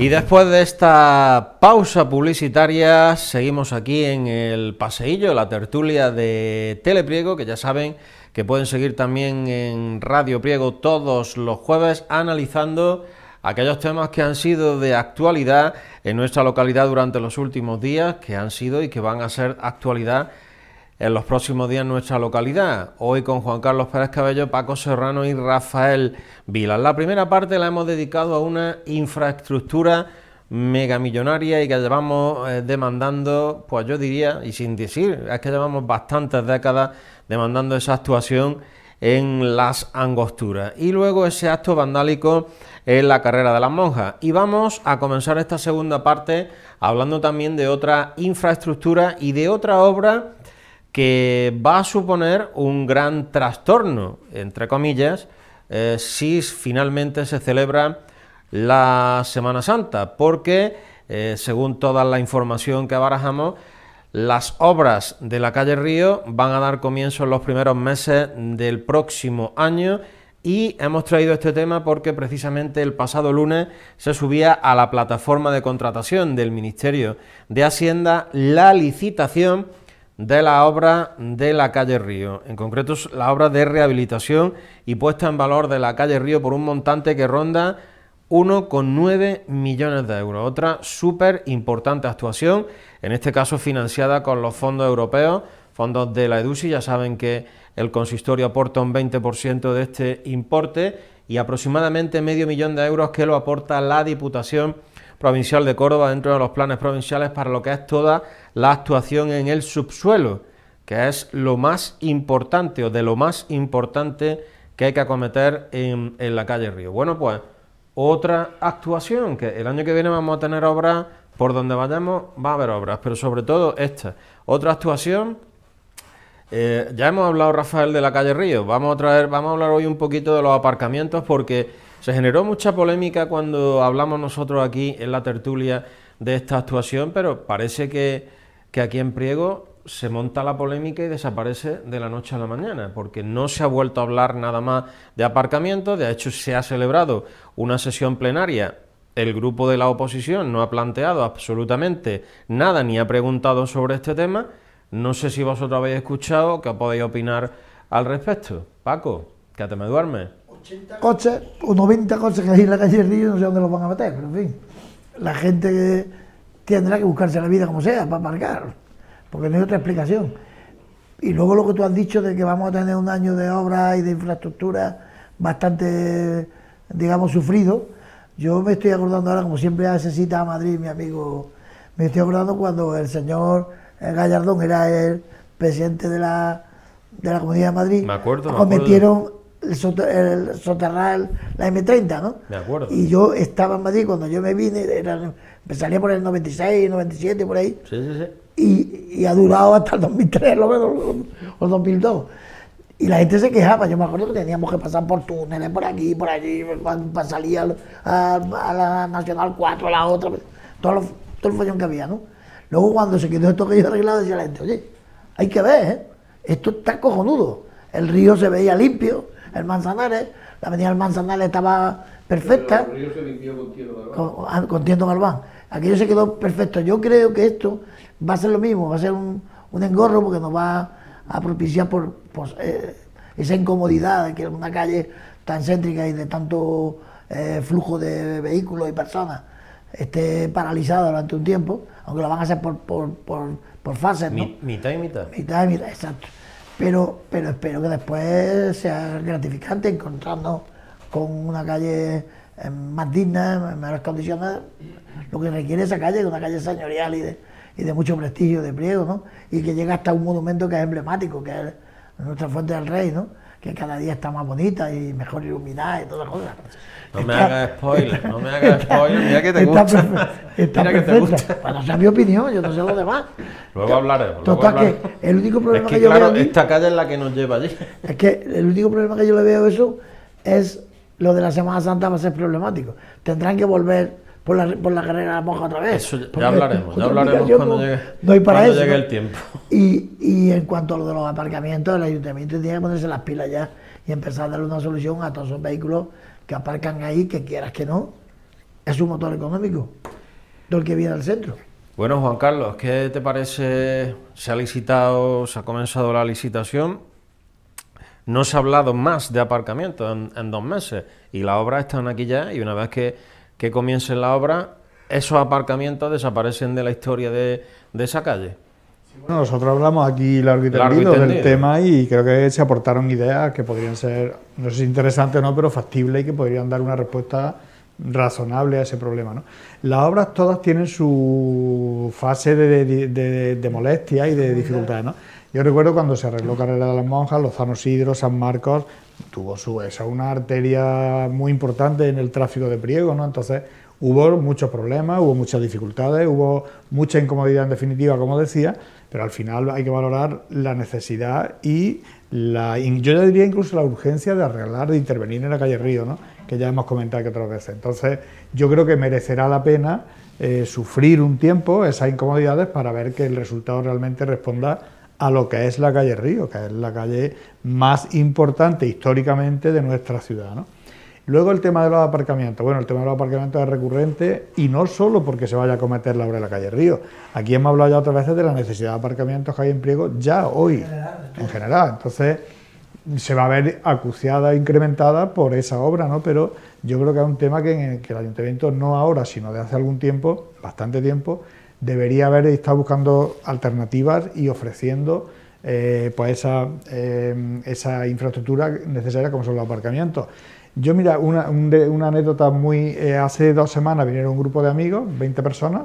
Y después de esta pausa publicitaria, seguimos aquí en el paseillo, la tertulia de Telepriego, que ya saben que pueden seguir también en Radio Priego todos los jueves, analizando aquellos temas que han sido de actualidad en nuestra localidad durante los últimos días, que han sido y que van a ser actualidad en los próximos días en nuestra localidad. Hoy con Juan Carlos Pérez Cabello, Paco Serrano y Rafael Vilas. La primera parte la hemos dedicado a una infraestructura megamillonaria y que llevamos demandando, pues yo diría, y sin decir, es que llevamos bastantes décadas demandando esa actuación en Las Angosturas. Y luego ese acto vandálico en la Carrera de las Monjas. Y vamos a comenzar esta segunda parte hablando también de otra infraestructura y de otra obra que va a suponer un gran trastorno, entre comillas, si finalmente se celebra la Semana Santa, porque según toda la información que barajamos, las obras de la calle Río van a dar comienzo en los primeros meses del próximo año y hemos traído este tema porque precisamente el pasado lunes se subía a la plataforma de contratación del Ministerio de Hacienda la licitación de la obra de la calle Río, en concreto la obra de rehabilitación y puesta en valor de la calle Río por un montante que ronda 1,9 millones de euros. Otra súper importante actuación, en este caso financiada con los fondos europeos, fondos de la EDUSI. Ya saben que el consistorio aporta un 20% de este importe y aproximadamente medio millón de euros que lo aporta la Diputación Provincial de Córdoba dentro de los planes provinciales para lo que es toda la actuación en el subsuelo, que es lo más importante o de lo más importante que hay que acometer en la calle Río. Bueno, pues otra actuación, que el año que viene vamos a tener obras, por donde vayamos va a haber obras, pero sobre todo esta, otra actuación. Ya hemos hablado, Rafael, de la calle Río, vamos a hablar hoy un poquito de los aparcamientos porque se generó mucha polémica cuando hablamos nosotros aquí en la tertulia de esta actuación, pero parece que aquí en Priego se monta la polémica y desaparece de la noche a la mañana, porque no se ha vuelto a hablar nada más de aparcamientos. De hecho, se ha celebrado una sesión plenaria, el grupo de la oposición no ha planteado absolutamente nada ni ha preguntado sobre este tema. No sé si vosotros habéis escuchado, ¿qué podéis opinar al respecto? Paco, que te me duermes. 80 coches o 90 coches que hay en la calle Río, no sé dónde los van a meter, pero en fin, la gente tendrá que buscarse la vida como sea para aparcar, porque no hay otra explicación. Y luego lo que tú has dicho de que vamos a tener un año de obras y de infraestructura bastante, digamos, sufrido. Yo me estoy acordando ahora, como siempre hace cita a Madrid, mi amigo, me estoy acordando cuando el señor Gallardón era el presidente de la Comunidad de Madrid. Me acuerdo. Cometieron el soterrar la M30, ¿no? Me acuerdo. Y yo estaba en Madrid cuando yo me vine, salía por el 96, 97, por ahí. Sí. Y ha durado hasta el 2003, o 2002. Y la gente se quejaba. Yo me acuerdo que teníamos que pasar por túneles, por aquí, por allí, para salir a la Nacional 4, a la otra, todo el follón que había, ¿no? Luego cuando se quedó esto que yo arreglado, decía la gente, oye, hay que ver, ¿eh? Esto está cojonudo. El río se veía limpio, el Manzanares, la avenida del Manzanares estaba perfecta. Pero el río se limpió con Tiendo Galván. Aquello se quedó perfecto. Yo creo que esto va a ser lo mismo, va a ser un engorro porque nos va a propiciar por esa incomodidad de que es una calle tan céntrica y de tanto flujo de vehículos y personas esté paralizada durante un tiempo, aunque lo van a hacer por fases, ¿no? Mitad y mitad. Mitad y mitad, exacto. Pero espero que después sea gratificante encontrarnos con una calle más digna, en mejores condiciones, lo que requiere esa calle, que es una calle señorial y de mucho prestigio de Priego, ¿no? Y que llega hasta un monumento que es emblemático, que es nuestra Fuente del Rey, ¿no? Que cada día está más bonita y mejor iluminada y todas las cosas. No me hagas spoiler, mira que te gusta. Está perfecta. Bueno, esa es mi opinión, yo no sé lo demás. Luego hablaremos. Total, que el único problema que yo claro, veo aquí, esta calle es la que nos lleva allí. es que el único problema que yo le veo eso es lo de la Semana Santa. Va a ser problemático. Tendrán que volver por la carrera de la Monja otra vez. Eso ya hablaremos cuando llegue el tiempo. Y en cuanto a lo de los aparcamientos, el ayuntamiento tiene que ponerse las pilas ya y empezar a darle una solución a todos esos vehículos que aparcan ahí, que quieras que no, es su motor económico, todo el que viene al centro. Bueno, Juan Carlos, ¿qué te parece? Se ha comenzado la licitación, no se ha hablado más de aparcamiento en 2 meses y las obras están aquí ya, y una vez que comience la obra, esos aparcamientos desaparecen de la historia de esa calle. Bueno, nosotros hablamos aquí largo y tendido del tema y creo que se aportaron ideas que podrían ser, no sé si interesantes o no, pero factibles y que podrían dar una respuesta razonable a ese problema, ¿no? Las obras todas tienen su fase de molestia y de dificultades, ¿no? Yo recuerdo cuando se arregló Carrera de las Monjas, Lozano Sidro, San Marcos, esa una arteria muy importante en el tráfico de Priego, ¿no? Entonces hubo muchos problemas, hubo muchas dificultades, hubo mucha incomodidad en definitiva, como decía, pero al final hay que valorar la necesidad y yo ya diría incluso la urgencia de arreglar, de intervenir en la calle Río, ¿no? Que ya hemos comentado que otras veces. Entonces yo creo que merecerá la pena sufrir un tiempo esas incomodidades para ver que el resultado realmente responda a lo que es la calle Río, que es la calle más importante históricamente de nuestra ciudad, ¿no? Luego el tema de los aparcamientos. Bueno, el tema de los aparcamientos es recurrente y no solo porque se vaya a cometer la obra de la calle Río. Aquí hemos hablado ya otras veces de la necesidad de aparcamientos que hay en Priego ya hoy, en general. Entonces se va a ver acuciada e incrementada por esa obra, ¿no? Pero yo creo que es un tema que el Ayuntamiento, no ahora, sino de hace algún tiempo, bastante tiempo, debería haber estado buscando alternativas y ofreciendo pues esa infraestructura necesaria como son los aparcamientos. Yo, mira, una anécdota hace 2 semanas vinieron un grupo de amigos, 20 personas,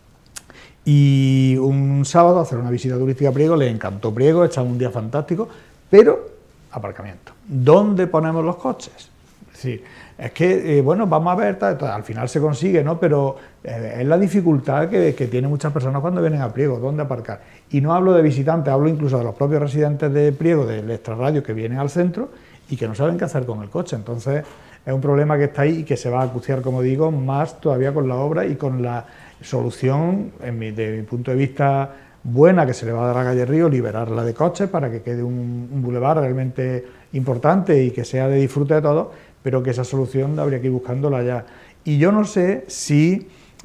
y un sábado a hacer una visita turística a Priego, les encantó Priego, echamos un día fantástico, pero aparcamiento. ¿Dónde ponemos los coches? Es decir, es que, bueno, vamos a ver, al final se consigue, ¿no? Pero es la dificultad que tienen muchas personas cuando vienen a Priego, ¿dónde aparcar? Y no hablo de visitantes, hablo incluso de los propios residentes de Priego, del extrarradio, que vienen al centro y que no saben qué hacer con el coche. Entonces es un problema que está ahí y que se va a acuciar, como digo, más todavía con la obra y con la solución, de mi punto de vista, buena que se le va a dar a la calle Río, liberarla de coches para que quede un bulevar realmente importante y que sea de disfrute de todos, pero que esa solución habría que ir buscándola ya. Y yo no sé si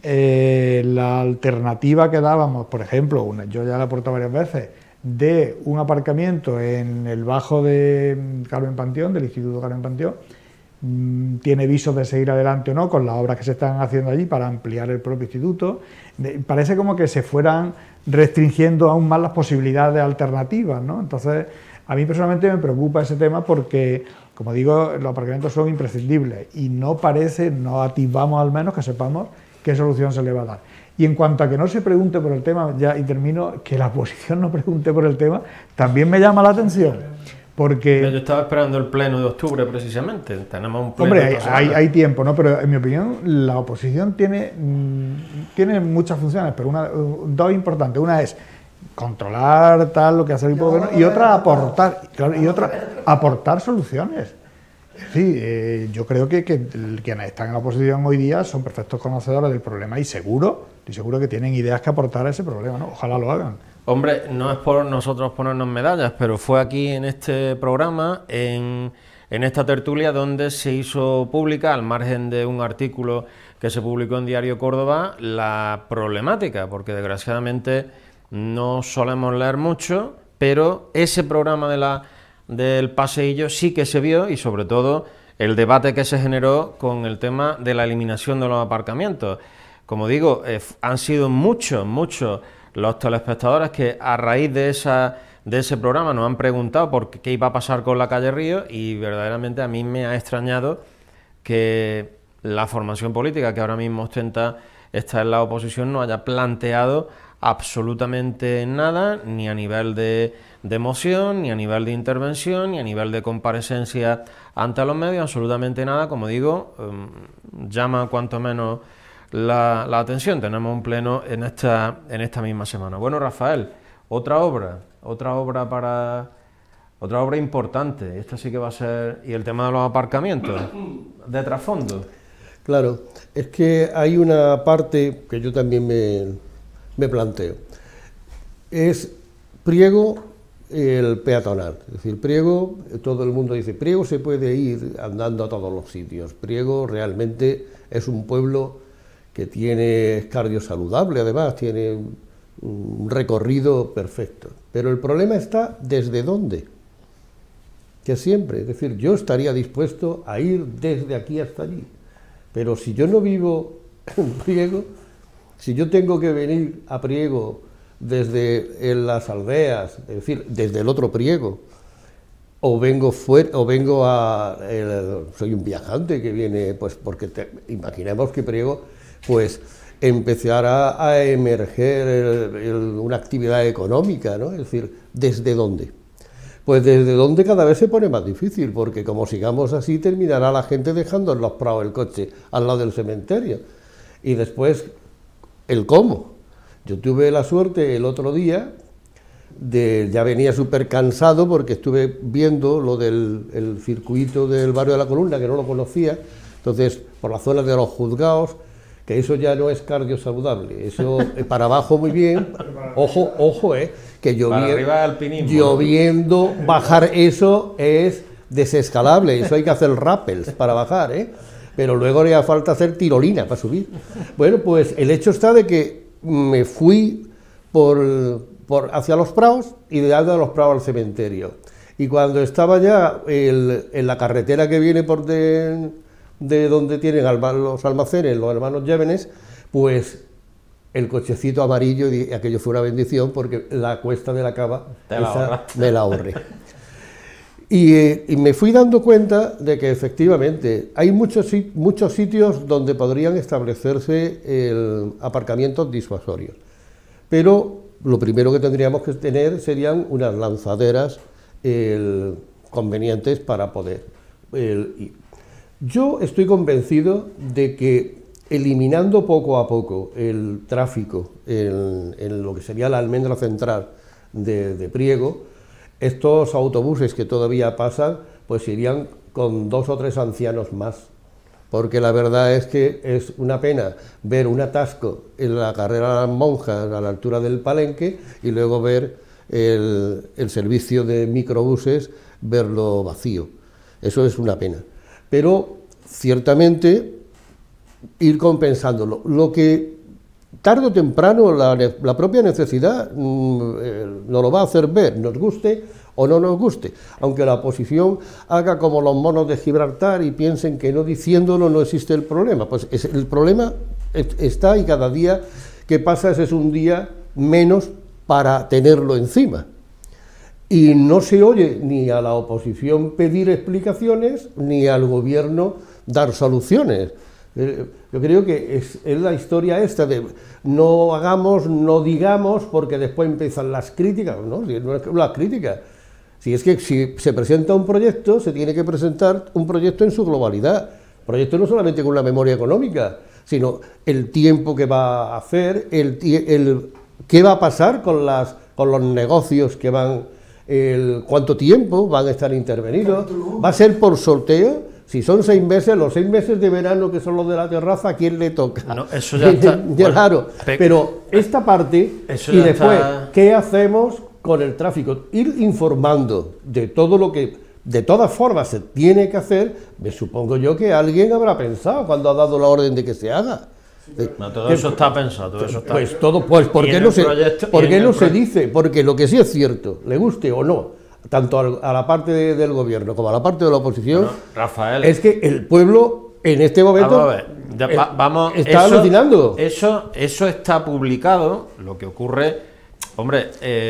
la alternativa que dábamos, por ejemplo, yo ya la he aportado varias veces, de un aparcamiento en el bajo de Carmen Panteón, del Instituto Carmen Panteón, tiene visos de seguir adelante o no con las obras que se están haciendo allí para ampliar el propio instituto. Parece como que se fueran restringiendo aún más las posibilidades alternativas, ¿no? Entonces, a mí personalmente me preocupa ese tema porque, como digo, los aparcamientos son imprescindibles y no atisbamos al menos que sepamos qué solución se le va a dar. Y en cuanto a que no se pregunte por el tema, ya y termino, que la oposición no pregunte por el tema, también me llama la atención. Porque yo estaba esperando el pleno de octubre precisamente, tenemos un pleno. Hombre, hay tiempo, ¿no? Pero en mi opinión la oposición tiene muchas funciones, pero dos importantes. Una es controlar lo que hace el gobierno y otra aportar soluciones. Sí, yo creo que quienes están en la oposición hoy día son perfectos conocedores del problema y estoy seguro que tienen ideas que aportar a ese problema, ¿no? Ojalá lo hagan. Hombre, no es por nosotros ponernos medallas, pero fue aquí en este programa, en esta tertulia, donde se hizo pública, al margen de un artículo que se publicó en Diario Córdoba, la problemática, porque desgraciadamente no solemos leer mucho, pero ese programa del paseillo sí que se vio, y sobre todo el debate que se generó con el tema de la eliminación de los aparcamientos. Como digo, han sido muchos los telespectadores que a raíz de ese programa nos han preguntado por qué iba a pasar con la calle Río, y verdaderamente a mí me ha extrañado que la formación política que ahora mismo está en la oposición no haya planteado absolutamente nada, ni a nivel de moción, ni a nivel de intervención, ni a nivel de comparecencia ante los medios, absolutamente nada. Como digo, llama cuanto menos la atención. Tenemos un pleno en esta misma semana. Bueno, Rafael, otra obra importante. Esta sí que va a ser, y el tema de los aparcamientos de trasfondo. Claro, es que hay una parte que yo también me planteo. Es Priego, el peatonal. Es decir, Priego, todo el mundo dice, Priego se puede ir andando a todos los sitios. Priego realmente es un pueblo que tiene cardio saludable, además, tiene un recorrido perfecto. Pero el problema está desde dónde, que siempre, es decir, yo estaría dispuesto a ir desde aquí hasta allí, pero si yo no vivo en Priego, si yo tengo que venir a Priego desde en las aldeas, es decir, desde el otro Priego, o vengo soy un viajante que viene, pues porque imaginemos que Priego, pues empezará a emerger una actividad económica, ¿no? Es decir, ¿desde dónde? Pues desde dónde cada vez se pone más difícil, porque como sigamos así terminará la gente dejando en los prados el coche al lado del cementerio. Y después, el cómo. Yo tuve la suerte el otro día, ya venía súper cansado porque estuve viendo lo del circuito del barrio de la Columna, que no lo conocía, entonces por la zona de los juzgados, que eso ya no es cardio saludable, eso para abajo muy bien, ojo, que lloviendo, bajar eso es desescalable, eso hay que hacer rappels para bajar, pero luego haría falta hacer tirolina para subir. Bueno, pues el hecho está de que me fui hacia los prados y de los prados al cementerio. Y cuando estaba ya en la carretera que viene de donde tienen los almacenes, los hermanos Llévenes, pues el cochecito amarillo, y aquello fue una bendición porque la cuesta de la cava me la ahorré. Y me fui dando cuenta de que efectivamente hay muchos sitios donde podrían establecerse aparcamientos disuasorios, pero lo primero que tendríamos que tener serían unas lanzaderas convenientes para poder ir. Yo estoy convencido de que eliminando poco a poco el tráfico en lo que sería la almendra central de Priego, estos autobuses que todavía pasan, pues irían con 2 o 3 ancianos más, porque la verdad es que es una pena ver un atasco en la carrera de las Monjas a la altura del Palenque y luego ver el servicio de microbuses, verlo vacío. Eso es una pena. Pero ciertamente ir compensándolo. Lo que tarde o temprano la propia necesidad nos lo va a hacer ver, nos guste o no nos guste, aunque la oposición haga como los monos de Gibraltar y piensen que no diciéndolo no existe el problema. Pues el problema está y cada día que pasa ese es un día menos para tenerlo encima. Y no se oye ni a la oposición pedir explicaciones, ni al gobierno dar soluciones. Yo creo que es la historia esta de no hagamos, no digamos, porque después empiezan las críticas, ¿no? No es las críticas. Si es que si se presenta un proyecto, se tiene que presentar un proyecto en su globalidad. Proyecto no solamente con la memoria económica, sino el tiempo que va a hacer, qué va a pasar con los negocios que van... cuánto tiempo van a estar intervenidos, va a ser por sorteo, si son 6 meses, los 6 meses de verano que son los de la terraza, ¿a quién le toca? No, eso ya está. Claro, pero esta parte, y después, ¿qué hacemos con el tráfico? Ir informando de todo lo que de todas formas se tiene que hacer, me supongo yo que alguien habrá pensado cuando ha dado la orden de que se haga. No, todo eso está pensado, todo eso está... Pues ¿por qué no se dice? Porque lo que sí es cierto, le guste o no, tanto a la parte del gobierno como a la parte de la oposición, Rafael, es que el pueblo en este momento está alucinando. Eso está publicado, lo que ocurre... Hombre,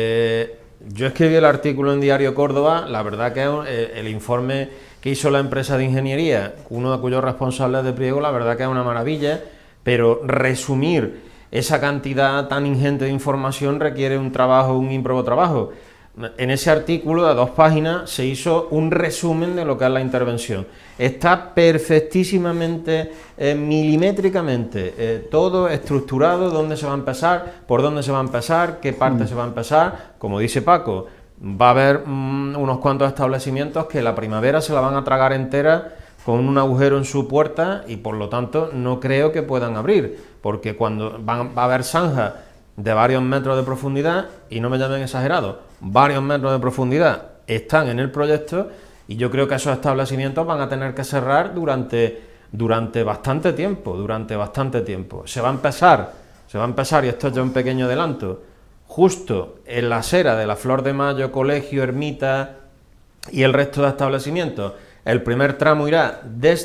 yo escribí el artículo en Diario Córdoba, la verdad que el informe que hizo la empresa de ingeniería, uno de cuyos responsables de Priego, la verdad que es una maravilla. Pero resumir esa cantidad tan ingente de información requiere un ímprobo trabajo. En ese artículo de 2 páginas se hizo un resumen de lo que es la intervención. Está perfectísimamente, milimétricamente, todo estructurado, dónde se va a empezar, por dónde se va a empezar, qué parte se va a empezar. Como dice Paco, va a haber unos cuantos establecimientos que la primavera se la van a tragar entera con un agujero en su puerta y por lo tanto no creo que puedan abrir, porque cuando va a haber zanjas de varios metros de profundidad, y no me llamen exagerados, varios metros de profundidad están en el proyecto y yo creo que esos establecimientos van a tener que cerrar durante durante bastante tiempo. Se va a empezar, y esto es ya un pequeño adelanto, justo en la acera de la Flor de Mayo, Colegio, Ermita y el resto de establecimientos. El primer tramo irá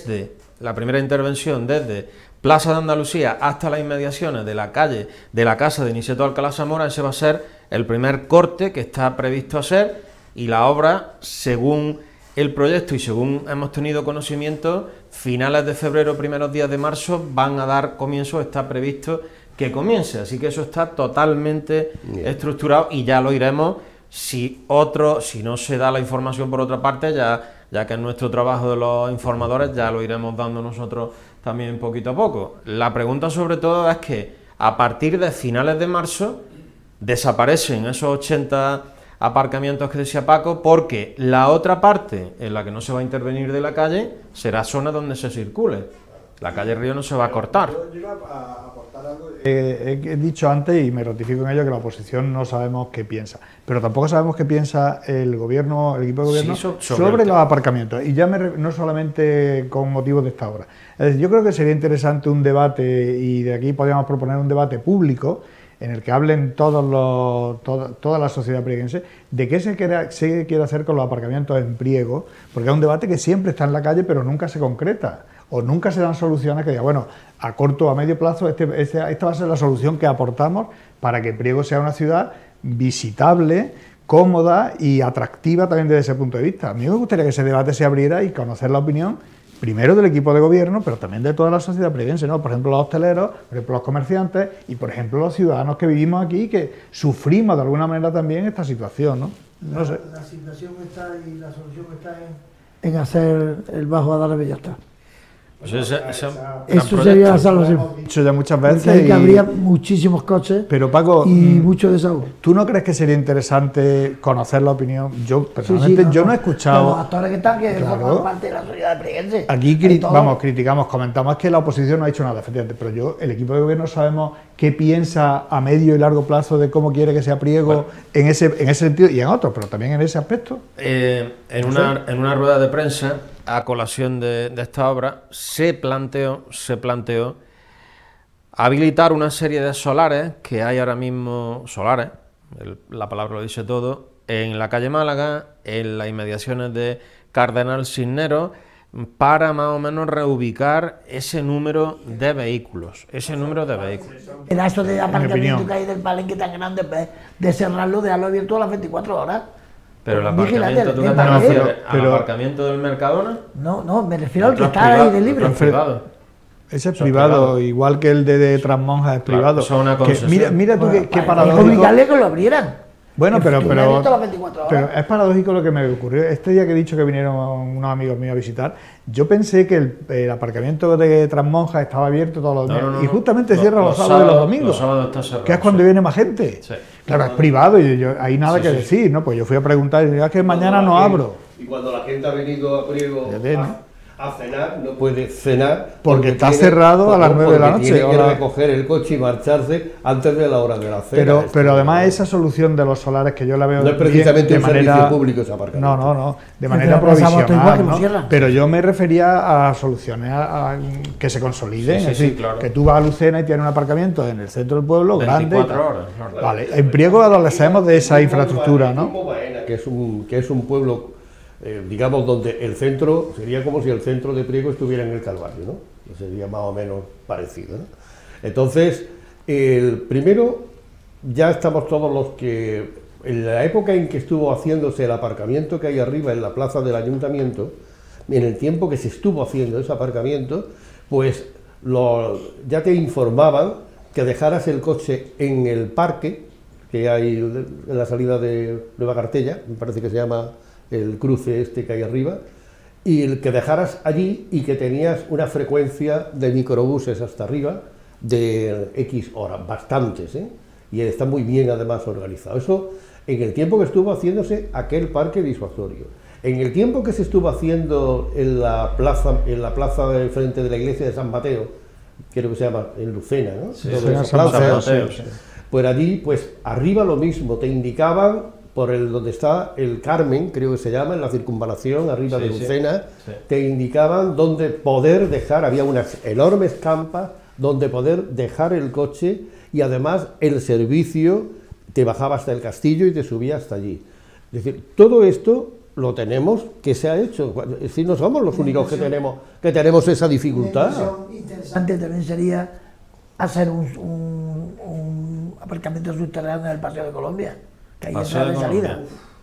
la primera intervención desde Plaza de Andalucía hasta las inmediaciones de la calle de la casa de Niceto Alcalá Zamora. Ese va a ser el primer corte que está previsto hacer, y la obra, según el proyecto y según hemos tenido conocimiento, finales de febrero, primeros días de marzo van a dar comienzo, está previsto que comience, así que eso está totalmente estructurado, y ya lo iremos, si no se da la información por otra parte, ya que es nuestro trabajo de los informadores, ya lo iremos dando nosotros también poquito a poco. La pregunta sobre todo es que a partir de finales de marzo desaparecen esos 80 aparcamientos que decía Paco, porque la otra parte en la que no se va a intervenir de la calle será zona donde se circule. La calle Río no se va a cortar. Yo iba a aportar algo. He dicho antes, y me ratifico en ello, que la oposición no sabemos qué piensa, pero tampoco sabemos qué piensa el gobierno, el equipo de gobierno, sobre los aparcamientos, y ya no solamente con motivos de esta obra. Es decir, yo creo que sería interesante un debate, y de aquí podríamos proponer un debate público en el que hablen toda la sociedad prieguense de qué se quiere hacer con los aparcamientos en Priego, porque es un debate que siempre está en la calle pero nunca se concreta, o nunca se dan soluciones que digan, bueno, a corto o a medio plazo esta va a ser la solución que aportamos para que Priego sea una ciudad visitable, cómoda y atractiva también desde ese punto de vista. A mí me gustaría que ese debate se abriera y conocer la opinión primero del equipo de gobierno, pero también de toda la sociedad prieguense, ¿no? Por ejemplo, los hosteleros, por ejemplo, los comerciantes y, por ejemplo, los ciudadanos que vivimos aquí, que sufrimos de alguna manera también esta situación, ¿no? No sé. La situación está y la solución está en hacer el Bajo Adarve y ya está. Pues eso sería la salvación. Dicho ya muchas Porque veces. que habría muchísimos coches, pero Paco, y mucho desahogo. ¿Tú no crees que sería interesante conocer la opinión? Yo personalmente no he escuchado. Los actores que están, que Claro. forman parte de la sociedad prieguense. Aquí criticamos, comentamos que la oposición no ha hecho nada, efectivamente, pero el equipo de gobierno sabemos qué piensa a medio y largo plazo de cómo quiere que sea Priego, en ese sentido y en otros, pero también en ese aspecto. En una rueda de prensa, a colación de esta obra, se planteó habilitar una serie de solares que hay ahora mismo, la palabra lo dice todo, en la calle Málaga, en las inmediaciones de Cardenal Cisneros, para más o menos reubicar ese número de vehículos. Era eso de aparcamiento que hay del Palenque tan grande, de cerrarlo, dejarlo abierto a las 24 horas. Pero el aparcamiento, ¿tú qué te refieres? ¿Al aparcamiento del Mercadona? No, me refiero al que está ahí de libre. Ese es privado, igual que el de Trasmonjas es privado. Eso es una concesión. Mira tú qué paradójico. Es obligarle que lo abrieran. Bueno, pero pero es paradójico lo que me ocurrió. Este día que he dicho que vinieron unos amigos míos a visitar, yo pensé que el aparcamiento de Trasmonjas estaba abierto todos los días. Y justamente cierra los sábados y los domingos. Los sábados está cerrado, que es cuando viene más gente. Sí. Claro, es privado y hay nada que decir, ¿no? Pues yo fui a preguntar y es que mañana no abro. Y cuando la gente ha venido a Priego a cenar, no puede cenar porque está cerrado a las 9 de la noche. Tiene que recoger el coche y marcharse antes de la hora de la cena. Pero además esa solución de los solares que yo la veo no es precisamente un servicio público ese aparcamiento. No, de manera provisional, ¿no? Pero yo me refería a soluciones que se consoliden, es decir, claro. Que tú vas a Lucena y tienes un aparcamiento en el centro del pueblo 24 grande. Horas, claro. Vale, en Priego adolecemos de esa infraestructura, ¿no? Que es un pueblo, digamos, donde el centro sería como si el centro de Priego estuviera en el Calvario, ¿no? Sería más o menos parecido, ¿no? Entonces, primero, ya estamos todos los que, en la época en que estuvo haciéndose el aparcamiento que hay arriba en la plaza del ayuntamiento, en el tiempo que se estuvo haciendo ese aparcamiento, pues ya te informaban que dejaras el coche en el parque que hay en la salida de Nueva Cartella, me parece que se llama el cruce este que hay arriba, y el que dejaras allí y que tenías una frecuencia de microbuses hasta arriba de X horas, bastantes, y está muy bien además organizado. Eso en el tiempo que estuvo haciéndose aquel parque disuasorio. En el tiempo que se estuvo haciendo en la plaza de frente de la iglesia de San Mateo, creo que se llama en Lucena, ¿no? Sí, San Mateo, sí. Pues allí, pues arriba lo mismo, te indicaban por donde está el Carmen, creo que se llama, en la circunvalación, arriba de Lucena, te indicaban dónde poder dejar, había unas enormes campas donde poder dejar el coche, y además el servicio te bajaba hasta el castillo y te subía hasta allí. Es decir, todo esto lo tenemos, que se ha hecho. Es decir, no somos los únicos que tenemos esa dificultad. Interesante también sería hacer un aparcamiento subterráneo en el Paseo de Colombia, que hay entrada y salida.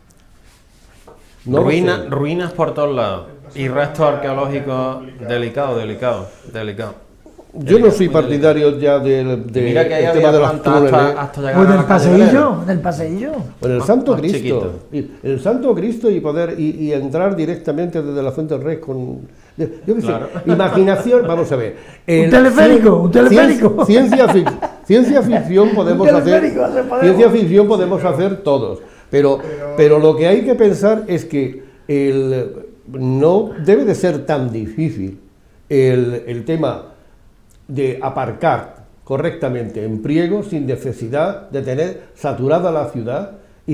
No ruinas por todos lados y restos arqueológicos delicado. Yo no soy partidario ya del Mira que ahí tema de los túneles. Hasta llegar en el paseillo. En el Santo Cristo. El Santo Cristo y poder y entrar directamente desde la Fuente del Rey con... Yo qué sé, imaginación, vamos a ver. Un teleférico. Ciencia ficción podemos hacer. Ciencia ficción podemos hacer todos. Pero lo que hay que pensar es que no debe de ser tan difícil el tema de aparcar correctamente en Priego sin necesidad de tener saturada la ciudad y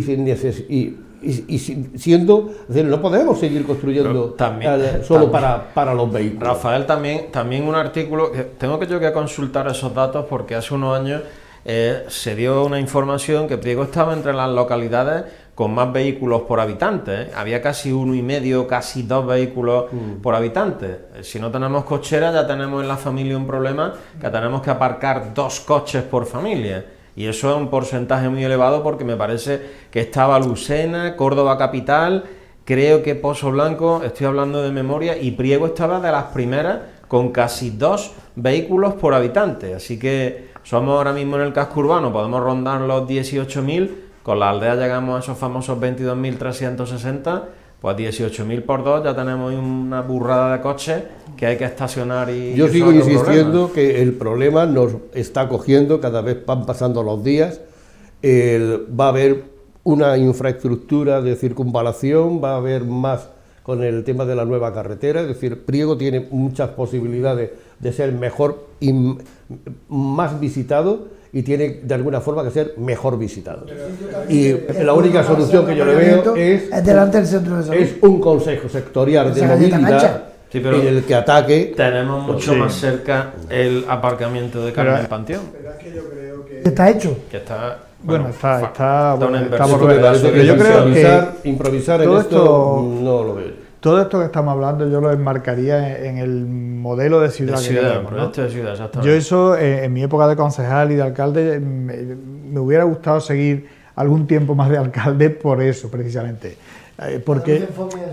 siendo, es decir, no podemos seguir construyendo solo para los vehículos. Rafael, también un artículo que tengo yo que consultar esos datos, porque hace unos años se dio una información que Priego estaba entre las localidades con más vehículos por habitante. Había casi 1,5, casi 2 vehículos por habitante. Si no tenemos cochera, ya tenemos en la familia un problema, que tenemos que aparcar 2 coches por familia. Y eso es un porcentaje muy elevado, porque me parece que estaba Lucena, Córdoba capital, creo que Pozo Blanco, estoy hablando de memoria, y Priego estaba de las primeras con casi 2 vehículos por habitante. Así que somos ahora mismo en el casco urbano, podemos rondar los 18.000, con la aldea llegamos a esos famosos 22.360, pues 18.000 por 2 ya tenemos una burrada de coches que hay que estacionar. Yo sigo insistiendo que el problema nos está cogiendo, cada vez van pasando los días, va a haber una infraestructura de circunvalación, va a haber más con el tema de la nueva carretera, es decir, Priego tiene muchas posibilidades de ser mejor y más visitado, y tiene de alguna forma que ser mejor visitado. Y la única solución que yo le veo es delante del centro de salud. Es un consejo sectorial de movilidad en el que ataque. Tenemos mucho más cerca el aparcamiento de Carmen Panteón. Pero es que yo creo que está hecho. Que está... Bueno, está por ver. Pero yo creo que improvisar en esto no lo veo. Todo esto que estamos hablando yo lo enmarcaría en el modelo de ciudad que tenemos, ¿no? De ciudad, exactamente. Yo eso, en mi época de concejal y de alcalde, me hubiera gustado seguir algún tiempo más de alcalde por eso, precisamente. Porque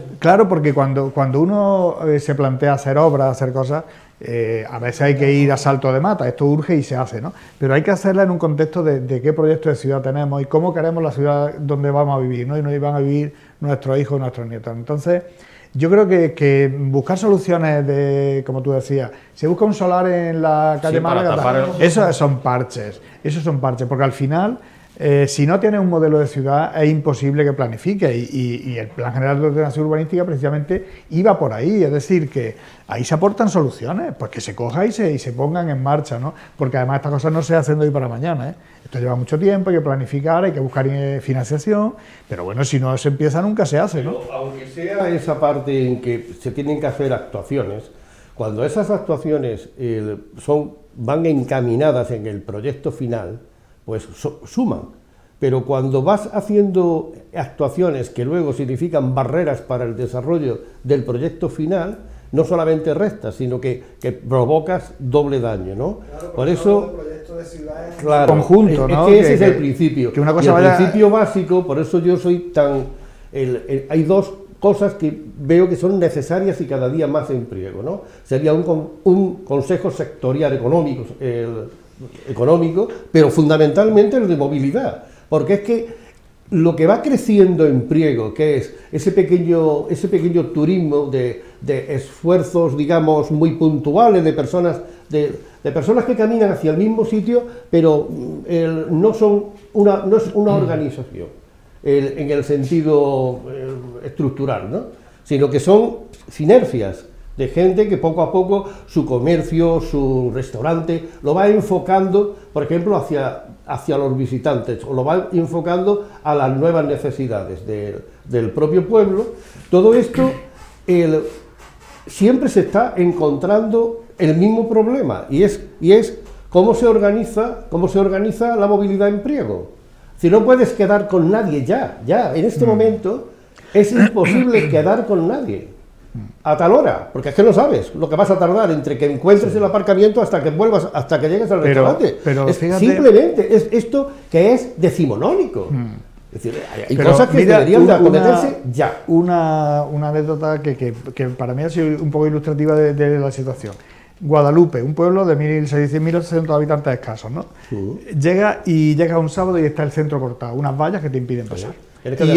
cuando uno se plantea hacer obras, hacer cosas, a veces hay que ir a salto de mata, esto urge y se hace, ¿no? Pero hay que hacerla en un contexto de qué proyecto de ciudad tenemos y cómo queremos la ciudad donde vamos a vivir, ¿no? Y donde van a vivir nuestros hijos y nuestros nietos. Entonces, yo creo que buscar soluciones como tú decías, se busca un solar en la calle Málaga, esos son parches, porque al final, si no tienes un modelo de ciudad, es imposible que planifique, y el Plan General de Ordenación Urbanística precisamente iba por ahí, es decir, que ahí se aportan soluciones, pues que se coja y se pongan en marcha, ¿no? Porque además estas cosas no se hacen de hoy para mañana, ¿eh? Esto lleva mucho tiempo, hay que planificar, hay que buscar financiación, pero bueno, si no se empieza nunca se hace, ¿no? Pero aunque sea esa parte en que se tienen que hacer actuaciones, cuando esas actuaciones van encaminadas en el proyecto final, pues suman. Pero cuando vas haciendo actuaciones que luego significan barreras para el desarrollo del proyecto final, no solamente restas, sino que provocas doble daño, ¿no? Claro, por eso, claro, conjunto, ¿no? Es que ese es el principio. Que una cosa el principio básico, por eso yo soy tan... hay 2 cosas que veo que son necesarias y cada día más en Priego, ¿no? Sería un consejo sectorial económico, pero fundamentalmente el de movilidad, porque es que lo que va creciendo en Priego, que es ese pequeño turismo de esfuerzos, digamos, muy puntuales de personas que caminan hacia el mismo sitio, pero no es una organización en el sentido estructural, ¿no? Sino que son sinergias de gente que poco a poco su comercio, su restaurante, lo va enfocando, por ejemplo, hacia hacia los visitantes o lo van enfocando a las nuevas necesidades del propio pueblo. Todo esto siempre se está encontrando el mismo problema y es cómo se organiza la movilidad en Priego. Si no puedes quedar con nadie ya en este momento es imposible quedar con nadie a tal hora, porque es que no sabes lo que vas a tardar entre que encuentres el aparcamiento hasta que vuelvas, hasta que llegues al restaurante. Pero fíjate, simplemente es esto que es decimonónico. Es decir, hay cosas que deberían de acometerse ya. Una anécdota que para mí ha sido un poco ilustrativa de la situación. Guadalupe, un pueblo de 1.600 habitantes escasos, ¿no? Llega un sábado y está el centro cortado, unas vallas que te impiden pasar. Y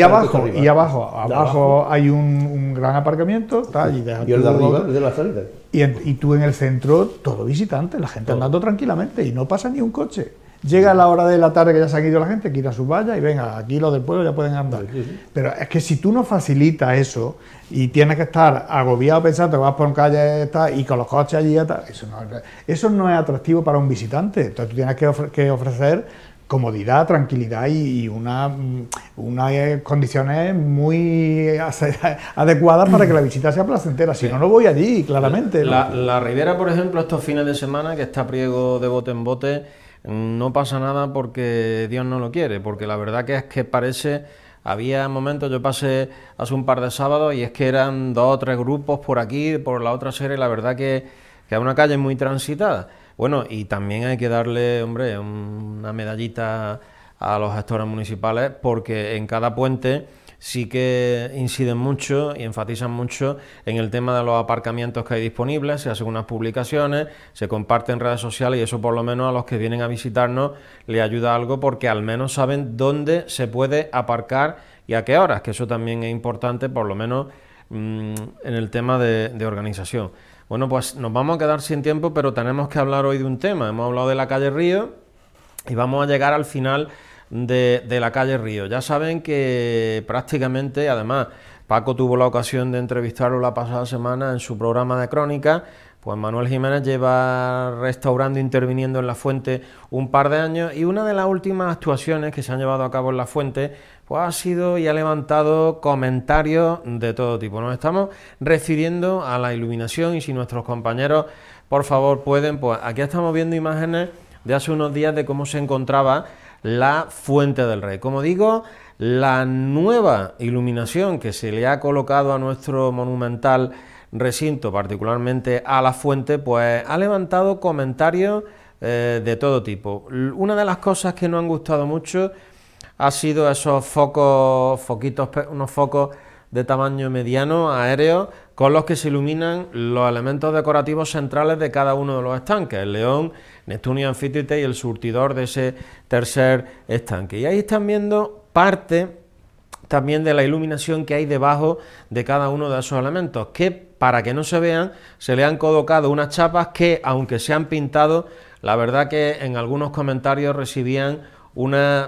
abajo hay un gran aparcamiento, tal, y el de arriba, de la salida. Y tú en el centro, todo visitante, la gente andando tranquilamente y no pasa ni un coche. Llega la hora de la tarde que ya se han ido la gente, quita sus vallas y venga, aquí los del pueblo ya pueden andar. Pero es que si tú no facilitas eso y tienes que estar agobiado pensando que vas por calle y con los coches allí, eso no es atractivo para un visitante. Entonces tú tienes que ofrecer comodidad, tranquilidad y unas condiciones muy adecuadas para que la visita sea placentera. Si no, no voy allí, claramente. La Ribera, por ejemplo, estos fines de semana que está Priego de bote en bote, no pasa nada porque Dios no lo quiere, porque la verdad que es que parece, había momentos, yo pasé hace un par de sábados y es que eran 2 o 3 grupos por aquí, por la otra serie, la verdad que es una calle muy transitada. Bueno, y también hay que darle, hombre, una medallita a los gestores municipales porque en cada puente sí que inciden mucho y enfatizan mucho en el tema de los aparcamientos que hay disponibles, se hacen unas publicaciones, se comparten en redes sociales y eso por lo menos a los que vienen a visitarnos les ayuda algo porque al menos saben dónde se puede aparcar y a qué horas, que eso también es importante por lo menos en el tema de organización. Bueno, pues nos vamos a quedar sin tiempo, pero tenemos que hablar hoy de un tema. Hemos hablado de la calle Río y vamos a llegar al final de la calle Río. Ya saben que prácticamente, además, Paco tuvo la ocasión de entrevistarlo la pasada semana en su programa de crónica, pues Manuel Jiménez lleva restaurando e interviniendo en La Fuente un par de años y una de las últimas actuaciones que se han llevado a cabo en La Fuente pues ha sido y ha levantado comentarios de todo tipo. Nos estamos refiriendo a la iluminación y si nuestros compañeros por favor pueden, pues aquí estamos viendo imágenes de hace unos días de cómo se encontraba la Fuente del Rey. Como digo, la nueva iluminación que se le ha colocado a nuestro monumental recinto, particularmente a la Fuente, pues ha levantado comentarios de todo tipo. Una de las cosas que nos han gustado mucho ha sido esos unos focos de tamaño mediano, aéreos, con los que se iluminan los elementos decorativos centrales de cada uno de los estanques, el león, Neptunio Anfítrite y el surtidor de ese tercer estanque. Y ahí están viendo parte también de la iluminación que hay debajo de cada uno de esos elementos, que para que no se vean, se le han colocado unas chapas que, aunque se han pintado, la verdad que en algunos comentarios recibían unas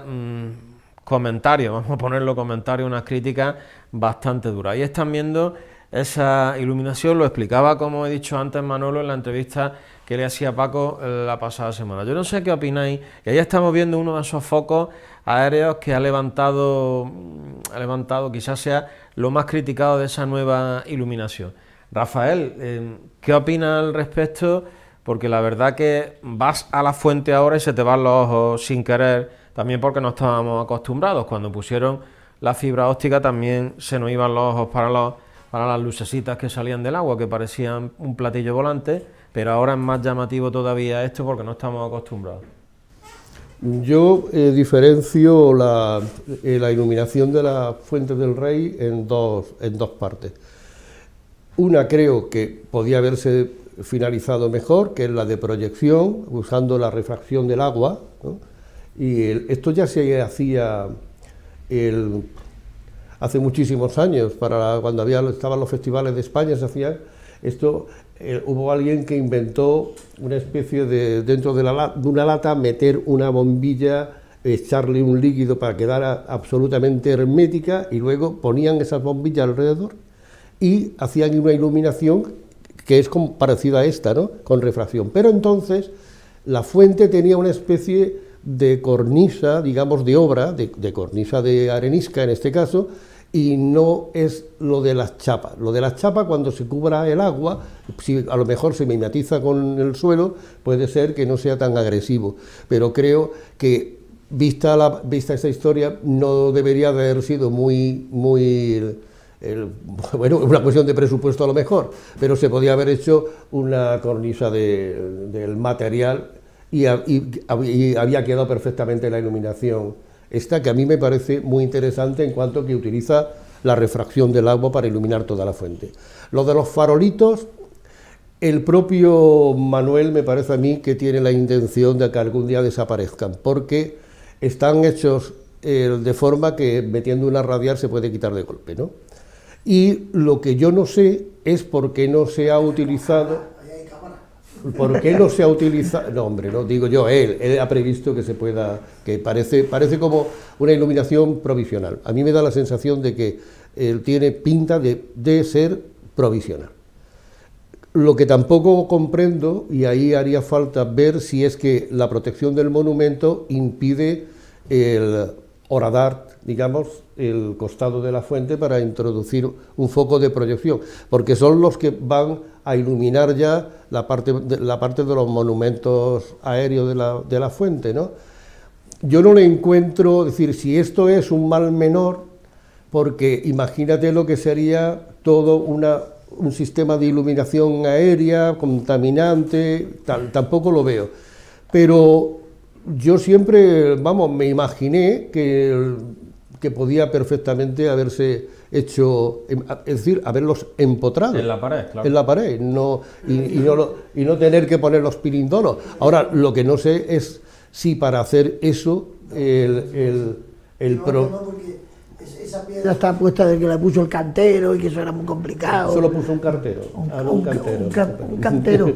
unas críticas bastante duras. Ahí están viendo esa iluminación, lo explicaba, como he dicho antes, Manolo, en la entrevista que le hacía Paco la pasada semana. Yo no sé qué opináis, y ahí estamos viendo uno de esos focos aéreos que ha levantado quizás sea lo más criticado de esa nueva iluminación. Rafael, ¿qué opinas al respecto? Porque la verdad que vas a la Fuente ahora y se te van los ojos sin querer, también porque no estábamos acostumbrados. Cuando pusieron la fibra óptica también se nos iban los ojos para las lucecitas que salían del agua, que parecían un platillo volante, pero ahora es más llamativo todavía esto porque no estamos acostumbrados. Yo diferencio la iluminación de la Fuente del Rey en dos partes. Una creo que podía haberse finalizado mejor, que es la de proyección, usando la refracción del agua, ¿no? Y esto ya se hacía hace muchísimos años, cuando estaban los festivales de España se hacía esto. Hubo alguien que inventó una especie de, dentro de una lata, meter una bombilla, echarle un líquido para que quedara absolutamente hermética y luego ponían esas bombillas alrededor y hacían una iluminación que es parecida a esta, ¿no? Con refracción. Pero entonces la fuente tenía una especie de cornisa, digamos, de obra, de cornisa de arenisca en este caso, y no es lo de las chapas. Lo de las chapas, cuando se cubra el agua, si a lo mejor se mimetiza con el suelo, puede ser que no sea tan agresivo, pero creo que vista esta historia no debería de haber sido muy bueno, una cuestión de presupuesto a lo mejor, pero se podía haber hecho una cornisa del material y había quedado perfectamente la iluminación esta, que a mí me parece muy interesante en cuanto que utiliza la refracción del agua para iluminar toda la fuente. Lo de los farolitos, el propio Manuel me parece a mí que tiene la intención de que algún día desaparezcan, porque están hechos de forma que metiendo una radial se puede quitar de golpe, ¿no? Y lo que yo no sé es por qué no se ha utilizado... ¿Por qué no se ha utilizado? No, hombre, no digo yo, él ha previsto que se pueda, que parece como una iluminación provisional. A mí me da la sensación de que él tiene pinta de ser provisional. Lo que tampoco comprendo, y ahí haría falta ver si es que la protección del monumento impide el horadar, digamos, el costado de la fuente para introducir un foco de proyección, porque son los que van a iluminar ya la parte de los monumentos aéreos de la fuente, ¿no? Yo no le encuentro, es decir, si esto es un mal menor, porque imagínate lo que sería todo un sistema de iluminación aérea, contaminante, tampoco lo veo. Pero yo siempre, me imaginé que podía perfectamente haberse hecho, es decir, haberlos empotrado en la pared, claro. En la pared, y no tener que poner los pirindolos. Ahora, lo que no sé es si para hacer eso esa piedra está puesta de que la puso el cantero y que eso era muy complicado. Solo puso un cartero. Un cantero.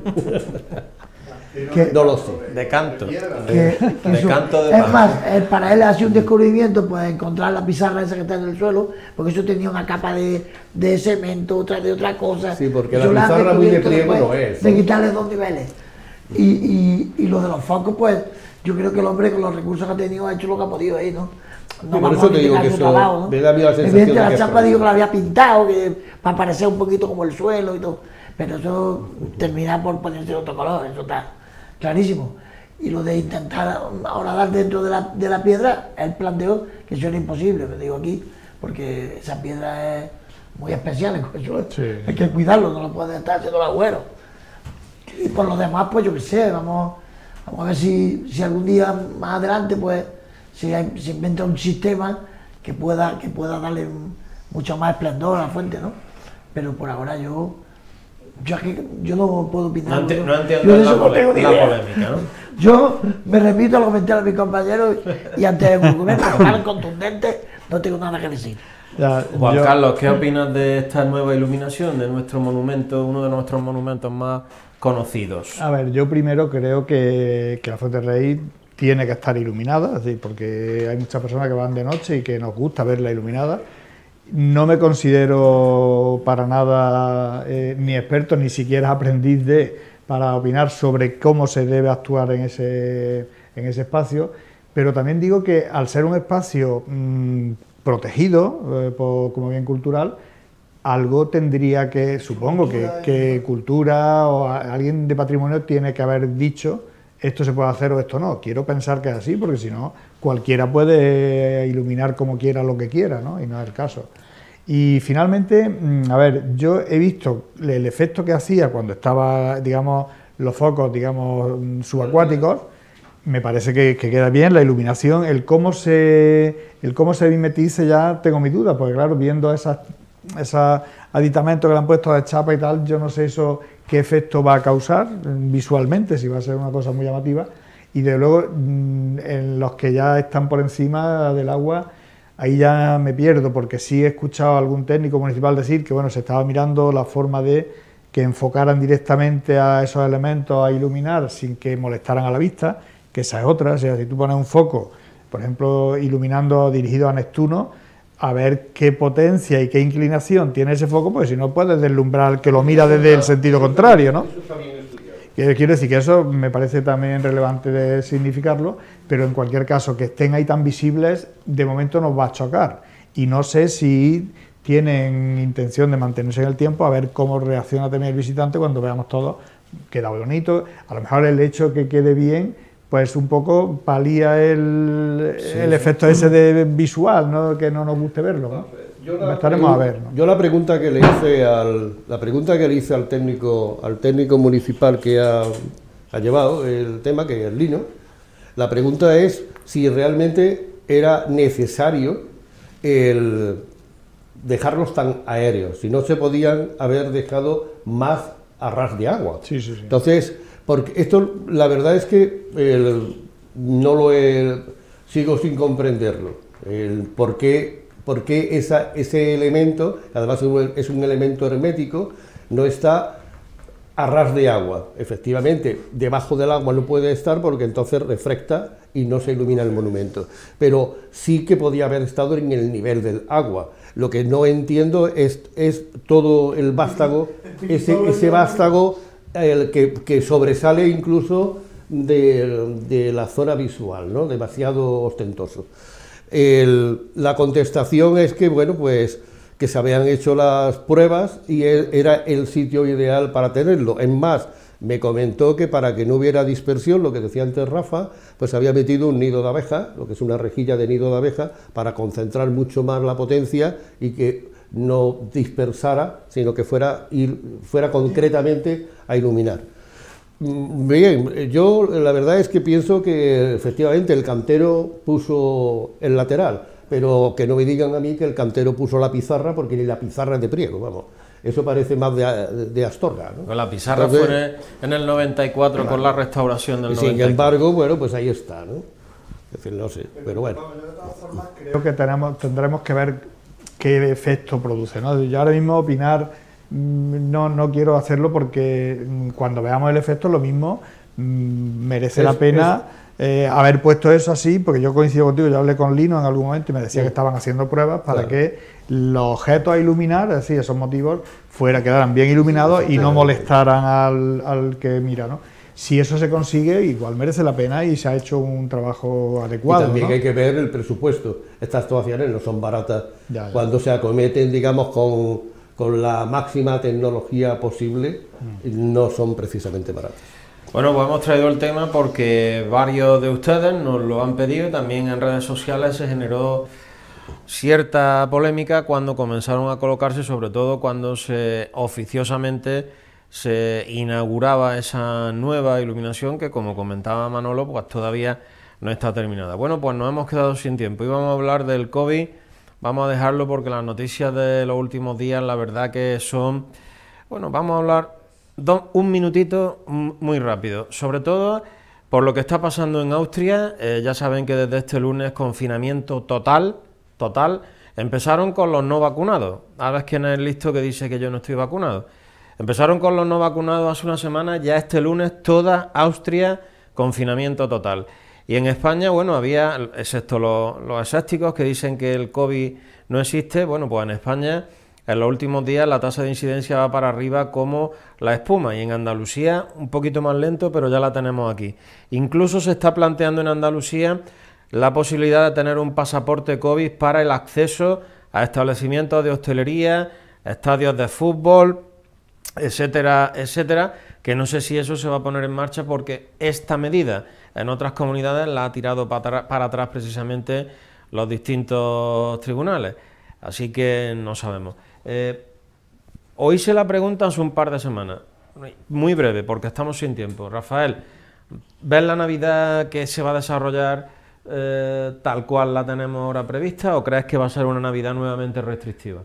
No lo sé. De canto. Es más, para él ha sido un descubrimiento, pues encontrar la pizarra esa que está en el suelo, porque eso tenía una capa de cemento, otra de otra cosa. Sí, porque la pizarra muy de pliego no es. De quitarle 2 niveles. Y lo de los focos, pues yo creo que el hombre con los recursos que ha tenido ha hecho lo que ha podido ahí, ¿no? No, por eso te digo que eso trabajo, ¿no? Me da la sensación de la chapa digo que la había pintado, para parecer un poquito como el suelo y todo, pero eso termina por ponerse otro color, eso está clarísimo. Y lo de intentar ahora dar dentro de la piedra, él planteó que eso era imposible, me digo aquí, porque esa piedra es muy especial, eso sí. Hay que cuidarlo, no lo puede estar haciendo el agüero. Y por lo demás, pues yo qué sé, vamos a ver si algún día más adelante, pues se inventa un sistema que pueda darle mucho más esplendor a la fuente, ¿no? Pero por ahora yo no puedo opinar. No entiendo la polémica, ¿no? Yo me repito lo comenté a mis compañeros y ante el documento tan contundente no tengo nada que decir. Juan Carlos, ¿qué opinas de esta nueva iluminación de nuestro monumento, uno de nuestros monumentos más conocidos? A ver, yo primero creo que la Fuente del Rey tiene que estar iluminada, es decir, porque hay muchas personas que van de noche y que nos gusta verla iluminada. No me considero para nada ni experto, ni siquiera aprendiz para opinar sobre cómo se debe actuar en ese espacio, pero también digo que al ser un espacio protegido como bien cultural, algo tendría que, supongo que Cultura o alguien de patrimonio tiene que haber dicho esto se puede hacer o esto no. Quiero pensar que es así, porque si no, cualquiera puede iluminar como quiera lo que quiera, ¿no? Y no es el caso. Y finalmente, a ver, yo he visto el efecto que hacía cuando estaba, digamos, los focos, digamos, subacuáticos. Me parece que queda bien la iluminación. El cómo se mimetice ya tengo mi duda, porque claro, viendo esos aditamentos que le han puesto de chapa y tal, yo no sé eso qué efecto va a causar visualmente, si va a ser una cosa muy llamativa. Y de luego, en los que ya están por encima del agua, ahí ya me pierdo, porque sí he escuchado a algún técnico municipal decir que bueno, se estaba mirando la forma de que enfocaran directamente a esos elementos a iluminar sin que molestaran a la vista, que esa es otra. O sea, si tú pones un foco, por ejemplo, iluminando dirigido a Neptuno, a ver qué potencia y qué inclinación tiene ese foco, porque si no puedes deslumbrar al que lo mira desde el sentido contrario, ¿no? Quiero decir que eso me parece también relevante de significarlo, pero en cualquier caso, que estén ahí tan visibles, de momento nos va a chocar. Y no sé si tienen intención de mantenerse en el tiempo, a ver cómo reacciona también el visitante cuando veamos todo, queda bonito. A lo mejor el hecho que quede bien, pues un poco palía el efecto ese de visual, ¿no? Que no nos guste verlo, ¿no? Estaremos a ver, ¿no? Yo la pregunta que le hice al técnico municipal que ha llevado el tema, que es Lino, la pregunta es si realmente era necesario el dejarlos tan aéreos, si no se podían haber dejado más a ras de agua. Sí. Entonces, porque esto, la verdad es que sigo sin comprenderlo, por qué ese elemento, además es un elemento hermético, no está a ras de agua. Efectivamente, debajo del agua no puede estar porque entonces reflecta y no se ilumina el monumento. Pero sí que podía haber estado en el nivel del agua. Lo que no entiendo es todo el vástago, ese vástago el que sobresale incluso de la zona visual, ¿no? Demasiado ostentoso. La contestación es que, bueno, pues que se habían hecho las pruebas y era el sitio ideal para tenerlo. Es más, me comentó que para que no hubiera dispersión, lo que decía antes Rafa, pues había metido un nido de abeja, lo que es una rejilla de nido de abeja, para concentrar mucho más la potencia y que no dispersara, sino que fuera concretamente a iluminar. Bien, yo la verdad es que pienso que efectivamente el cantero puso el lateral, pero que no me digan a mí que el cantero puso la pizarra, porque ni la pizarra es de Priego, vamos. Eso parece más de Astorga, ¿no? La pizarra fue en el 94, claro, con la restauración del 94. Sin embargo, bueno, pues ahí está, ¿no? Es decir, no sé, pero bueno. De todas formas, creo que tendremos que ver qué efecto produce, ¿no? Yo ahora mismo opinar no quiero hacerlo porque cuando veamos el efecto lo mismo merece la pena haber puesto eso así, porque yo coincido contigo, yo hablé con Lino en algún momento y me decía que estaban haciendo pruebas para que los objetos a iluminar, es decir, esos motivos, quedaran bien iluminados y no molestaran al que mira, ¿no? Si eso se consigue, igual merece la pena y se ha hecho un trabajo adecuado. Y también, ¿no?, hay que ver el presupuesto. Estas actuaciones no son baratas. Cuando se acometen, digamos, con la máxima tecnología posible, no son precisamente baratas. Bueno, pues hemos traído el tema porque varios de ustedes nos lo han pedido y también en redes sociales se generó cierta polémica cuando comenzaron a colocarse, sobre todo cuando oficiosamente se inauguraba esa nueva iluminación que, como comentaba Manolo, pues todavía no está terminada. Bueno, pues nos hemos quedado sin tiempo y vamos a hablar del COVID. Vamos a dejarlo porque las noticias de los últimos días, la verdad que son... Bueno, vamos a hablar un minutito muy rápido, sobre todo por lo que está pasando en Austria. Ya saben que desde este lunes confinamiento total. Empezaron con los no vacunados. Ahora es quien es listo que dice que yo no estoy vacunado. Empezaron con los no vacunados hace una semana, ya este lunes toda Austria confinamiento total. Y en España, bueno, había, excepto los escépticos que dicen que el COVID no existe, bueno, pues en España en los últimos días la tasa de incidencia va para arriba como la espuma, y en Andalucía un poquito más lento, pero ya la tenemos aquí. Incluso se está planteando en Andalucía la posibilidad de tener un pasaporte COVID para el acceso a establecimientos de hostelería, estadios de fútbol, etcétera, etcétera, que no sé si eso se va a poner en marcha porque esta medida en otras comunidades la ha tirado para atrás precisamente los distintos tribunales, así que no sabemos. Hoy se la preguntan hace un par de semanas, muy breve porque estamos sin tiempo. Rafael, ¿ves la Navidad que se va a desarrollar tal cual la tenemos ahora prevista o crees que va a ser una Navidad nuevamente restrictiva?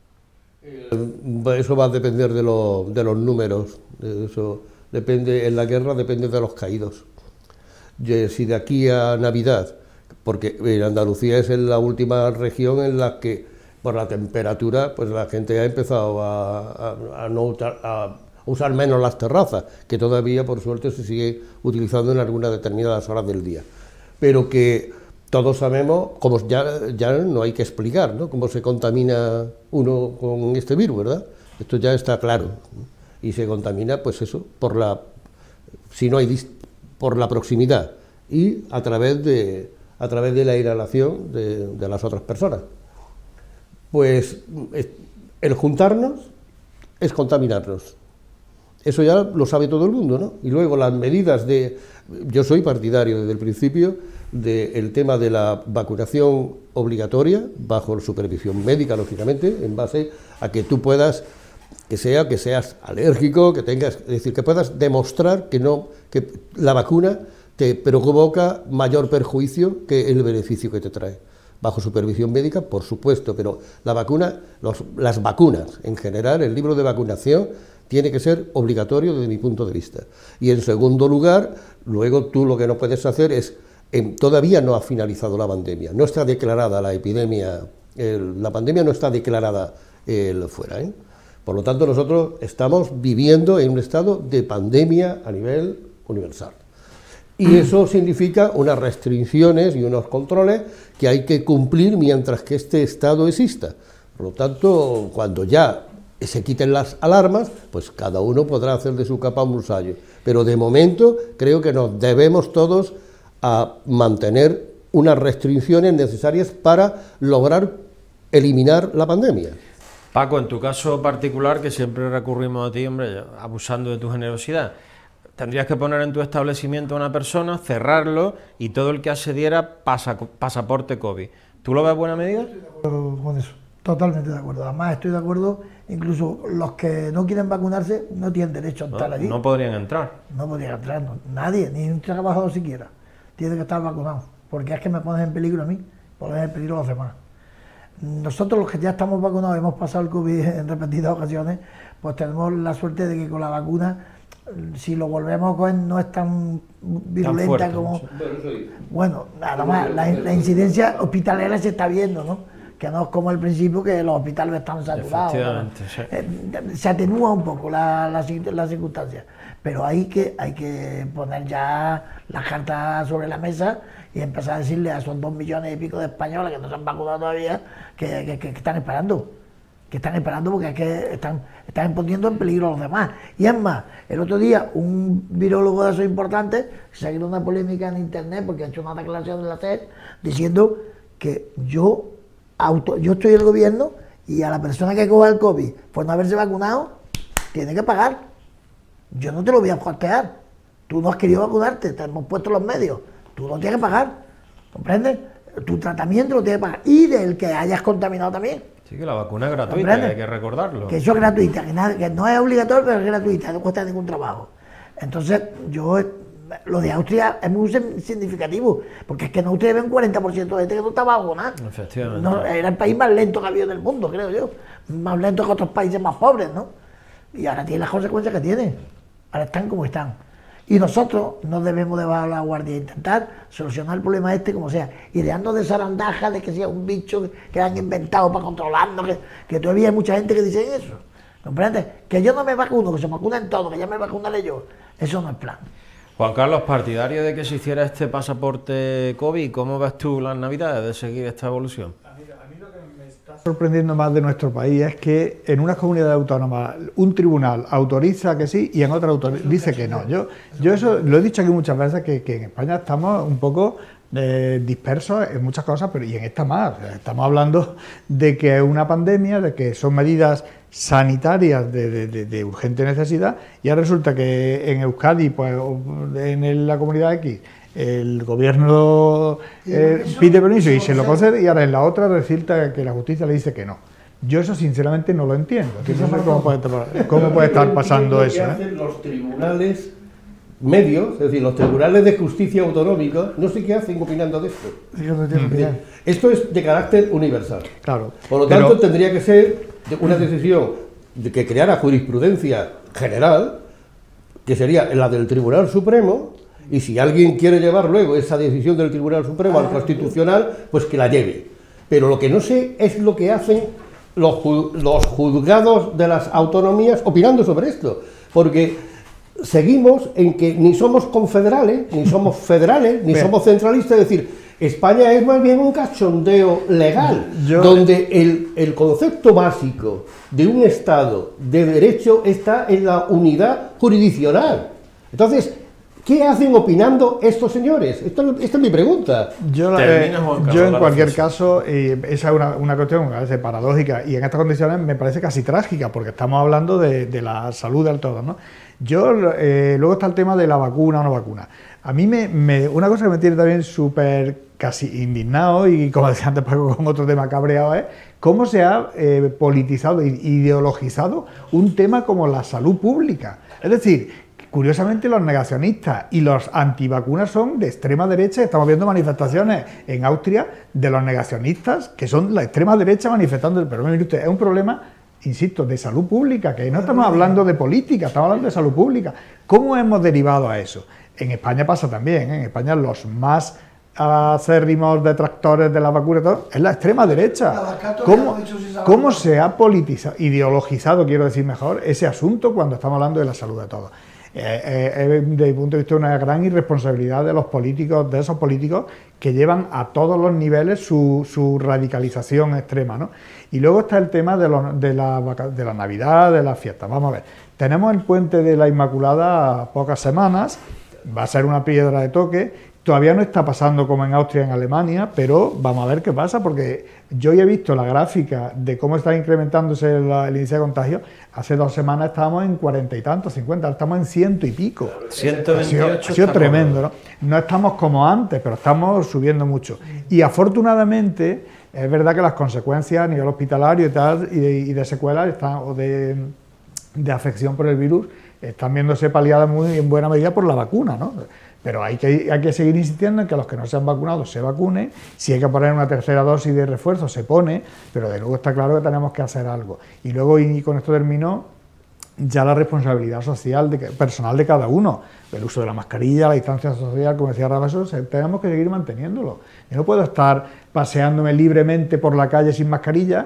Eso va a depender de los números, eso depende, en la guerra depende de los caídos. Si de aquí a Navidad, porque Andalucía es la última región en la que por la temperatura pues la gente ha empezado a usar menos las terrazas, que todavía por suerte se sigue utilizando en algunas determinadas horas del día, pero que todos sabemos, como ya no hay que explicar, ¿no?, cómo se contamina uno con este virus, ¿verdad? Esto ya está claro. Y se contamina, pues eso, por si no hay por la proximidad y a través de la inhalación de las otras personas. Pues el juntarnos es contaminarnos. Eso ya lo sabe todo el mundo, ¿no? Y luego las medidas yo soy partidario desde el principio del tema de la vacunación obligatoria, bajo supervisión médica, lógicamente, en base a que tú puedas, que seas alérgico, que tengas, es decir, que puedas demostrar que la vacuna te provoca mayor perjuicio que el beneficio que te trae. Bajo supervisión médica, por supuesto, pero la vacuna, las vacunas en general, el libro de vacunación tiene que ser obligatorio desde mi punto de vista. Y en segundo lugar, luego tú lo que no puedes hacer es, todavía no ha finalizado la pandemia, no está declarada la epidemia, la pandemia no está declarada fuera, ¿eh? Por lo tanto, nosotros estamos viviendo en un estado de pandemia a nivel universal. Y eso significa unas restricciones y unos controles que hay que cumplir mientras que este estado exista. Por lo tanto, cuando ya se quiten las alarmas, pues cada uno podrá hacer de su capa un ensayo. Pero de momento creo que nos debemos todos a mantener unas restricciones necesarias para lograr eliminar la pandemia. Paco, en tu caso particular, que siempre recurrimos a ti, hombre, abusando de tu generosidad, tendrías que poner en tu establecimiento a una persona, cerrarlo y todo el que accediera pasaporte COVID. ¿Tú lo ves buena medida? Estoy de acuerdo con eso, totalmente de acuerdo. Además estoy de acuerdo, incluso los que no quieren vacunarse no tienen derecho a estar allí. No podrían entrar. No podrían entrar, no, nadie, ni un trabajador siquiera. Tiene que estar vacunado, porque es que me pones en peligro a mí, pones en peligro a los demás. Nosotros los que ya estamos vacunados, hemos pasado el COVID en repetidas ocasiones, pues tenemos la suerte de que con la vacuna, si lo volvemos a coger, no es tan virulenta fuerte, como... ¿no? Bueno, nada más, la incidencia hospitalera se está viendo, ¿no? Que no es como al principio, que los hospitales están saturados. Efectivamente, sí. Se atenúa un poco la circunstancia, pero hay que poner ya las cartas sobre la mesa y empezar a decirle a esos 2 millones y pico de españoles que no se han vacunado todavía que están esperando. Que están esperando porque es que están poniendo en peligro a los demás. Y es más, el otro día un virólogo de esos importantes se ha ido una polémica en internet porque ha hecho una declaración en la SER diciendo que yo estoy en el gobierno y a la persona que coja el COVID por no haberse vacunado tiene que pagar. Yo no te lo voy a costear. Tú no has querido vacunarte, te hemos puesto los medios. Tú no tienes que pagar, ¿comprendes? Tu tratamiento lo tienes que pagar. Y del que hayas contaminado también. Sí, que la vacuna es gratuita, hay que recordarlo. Que eso es gratuita, que no es obligatorio, pero es gratuita, no cuesta ningún trabajo. Entonces, lo de Austria es muy significativo, porque es que en Austria ven 40% de gente que no estaba vacunada. Efectivamente. No, era el país más lento que había del mundo, creo yo. Más lento que otros países más pobres, ¿no? Y ahora tiene las consecuencias que tiene. Ahora están como están. Y nosotros no debemos de bajar la guardia e intentar solucionar el problema como sea, ideando de zarandaja de que sea un bicho que han inventado para controlarnos, que todavía hay mucha gente que dice eso, ¿comprendes? Que yo no me vacuno, que se vacunen todos, que ya me vacunaré yo, eso no es plan. Juan Carlos, partidario de que se hiciera este pasaporte COVID, ¿cómo ves tú las navidades de seguir esta evolución? A mí lo que me está sorprendiendo más de nuestro país es que en unas comunidades autónomas un tribunal autoriza que sí y en otras dice que no. Yo eso lo he dicho aquí muchas veces, que en España estamos un poco dispersos en muchas cosas, pero y en esta más. Estamos hablando de que es una pandemia, de que son medidas sanitarias de urgente necesidad, y ahora resulta que en Euskadi, pues en la comunidad X, el gobierno pide permiso y se lo concede, y ahora en la otra resulta que la justicia le dice que no. Yo eso sinceramente no lo entiendo. No sé cómo puede estar pasando eso. Los tribunales medios, es decir, los tribunales de justicia autonómicos, no sé qué hacen opinando de esto. Esto es de carácter universal. Claro. Por lo tanto, tendría que ser una decisión de que creara jurisprudencia general, que sería la del Tribunal Supremo, y si alguien quiere llevar luego esa decisión del Tribunal Supremo al Constitucional, pues que la lleve. Pero lo que no sé es lo que hacen los juzgados de las autonomías opinando sobre esto, porque seguimos en que ni somos confederales, ni somos federales, ni somos centralistas, es decir, España es más bien un cachondeo legal, donde el concepto básico de un Estado de derecho está en la unidad jurisdiccional. Entonces, ¿Qué hacen opinando estos señores? Esta es mi pregunta. Yo en cualquier caso, esa es una cuestión a veces paradójica y en estas condiciones me parece casi trágica, porque estamos hablando de la salud del todo, ¿no? Luego está el tema de la vacuna o no vacuna. A mí una cosa que me tiene también súper casi indignado, y como decía antes Paco, con otro tema cabreado, es cómo se ha politizado, ideologizado un tema como la salud pública. Es decir, curiosamente los negacionistas y los antivacunas son de extrema derecha. Estamos viendo manifestaciones en Austria de los negacionistas que son la extrema derecha manifestando. Pero mire usted, es un problema, insisto, de salud pública, que no estamos hablando de política, estamos hablando de salud pública. ¿Cómo hemos derivado a eso? En España pasa también, ¿eh? En España los más acérrimos detractores de la vacuna y todo es la extrema derecha. ¿Cómo se ha politizado, ideologizado, quiero decir mejor, ese asunto cuando estamos hablando de la salud de todos? Desde mi punto de vista, una gran irresponsabilidad de los políticos, de esos políticos que llevan a todos los niveles su radicalización extrema, ¿no? Y luego está el tema de la Navidad, de las fiestas. Vamos a ver, tenemos el puente de la Inmaculada a pocas semanas, va a ser una piedra de toque. Todavía no está pasando como en Austria y en Alemania, pero vamos a ver qué pasa, porque yo ya he visto la gráfica de cómo está incrementándose el índice de contagio. Hace 2 semanas estábamos en 40 y tantos, 50, estamos en 100 y pico. 128 ha sido tremendo, ¿no? No estamos como antes, pero estamos subiendo mucho. Y afortunadamente, es verdad que las consecuencias a nivel hospitalario y tal, y de secuelas o de afección por el virus, están viéndose paliadas muy en buena medida por la vacuna, ¿no? Pero hay que seguir insistiendo en que los que no se han vacunado se vacunen. Si hay que poner una tercera dosis de refuerzo, se pone, pero de luego está claro que tenemos que hacer algo. Y luego, y con esto termino, ya la responsabilidad social personal de cada uno. El uso de la mascarilla, la distancia social, como decía Rabaso, tenemos que seguir manteniéndolo. Yo no puedo estar paseándome libremente por la calle sin mascarilla,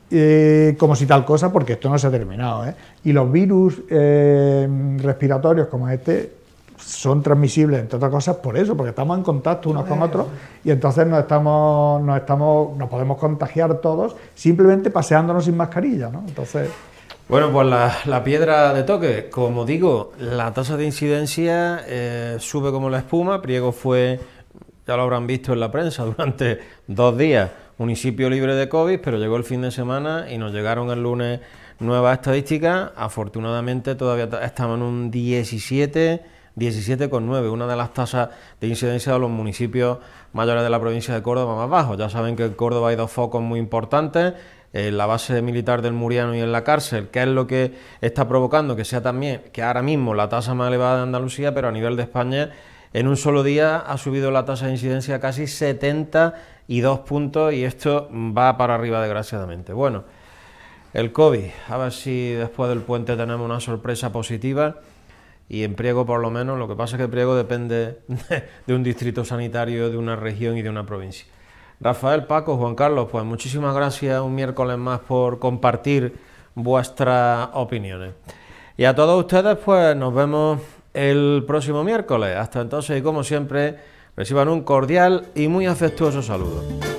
como si tal cosa, porque esto no se ha terminado, ¿eh? Y los virus respiratorios como este son transmisibles, entre otras cosas, por eso, porque estamos en contacto unos con otros y entonces nos podemos contagiar todos simplemente paseándonos sin mascarilla, ¿no? Entonces... Bueno, pues la piedra de toque, como digo, la tasa de incidencia sube como la espuma. Priego fue, ya lo habrán visto en la prensa, durante 2 días municipio libre de COVID, pero llegó el fin de semana y nos llegaron el lunes nuevas estadísticas. Afortunadamente todavía estamos en un 17,9, una de las tasas de incidencia de los municipios mayores de la provincia de Córdoba más bajos. Ya saben que en Córdoba hay 2 focos muy importantes, en la base militar del Muriano y en la cárcel, que es lo que está provocando que sea también, que ahora mismo la tasa más elevada de Andalucía, pero a nivel de España, en un solo día ha subido la tasa de incidencia a casi 72 puntos y esto va para arriba desgraciadamente. Bueno, el COVID, a ver si después del puente tenemos una sorpresa positiva. Y en Priego, por lo menos, lo que pasa es que Priego depende de un distrito sanitario, de una región y de una provincia. Rafael, Paco, Juan Carlos, pues muchísimas gracias un miércoles más por compartir vuestras opiniones. Y a todos ustedes, pues nos vemos el próximo miércoles. Hasta entonces, y como siempre, reciban un cordial y muy afectuoso saludo.